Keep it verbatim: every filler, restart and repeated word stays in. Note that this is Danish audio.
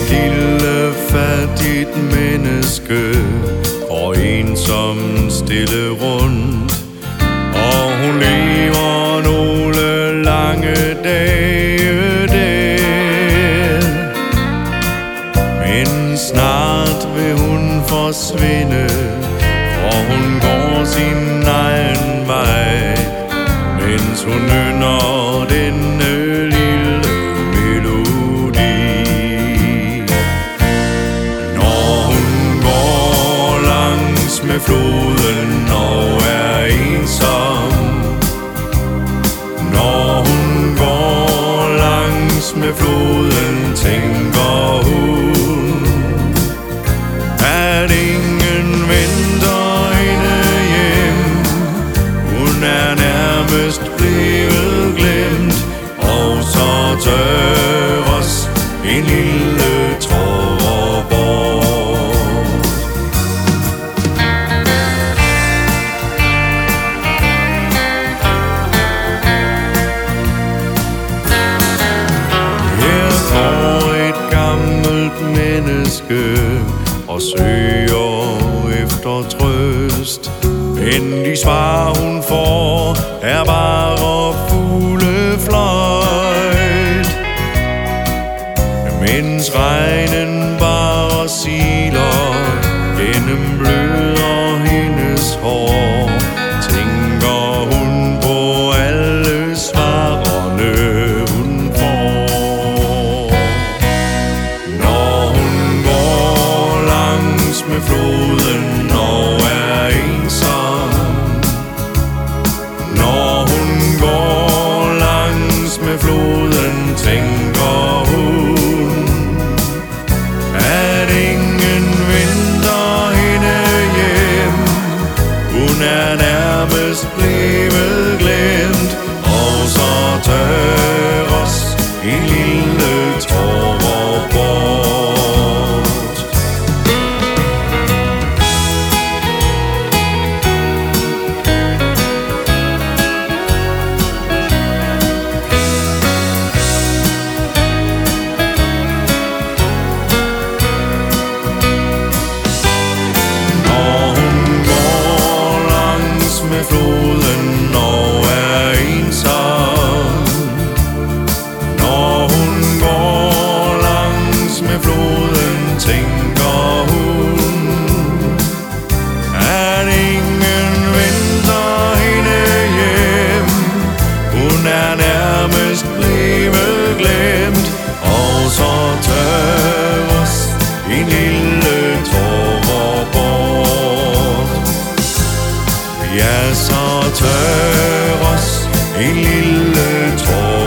lille fattigt menneske går ensom stille rundt, og hun lever nogle lange dage der. Men snart vil hun forsvinde, for hun går sin egen vej, mens hun nynner denne lille melodi. Når hun går langs med floden og er ensom, når hun går langs med floden, tænker hun, at ingen venter hende hjem. Hun er nærmest blevet glemt, og så tørres en lille tåre bort. Her går et gammelt menneske og søger efter trøst, men de svar hun får er bare fuglefløjt. Mens regnen bare siler gennem bløder hendes hår, tænker hun på alle svarene hun får. Når hun går langs med floden og er ensom, når hun går langs med floden, tænker hun, at ingen venter hende hjem. Hun er nærmest blevet glemt, og så tørres en lille tåre bort. Med floden og er ensom, når hun går langs med floden, tænker hun, at ingen venter hende hjem. Hun er nærmest blevet glemt, og så tørres en lille tåre bort. Ja, så tørres en lille tåre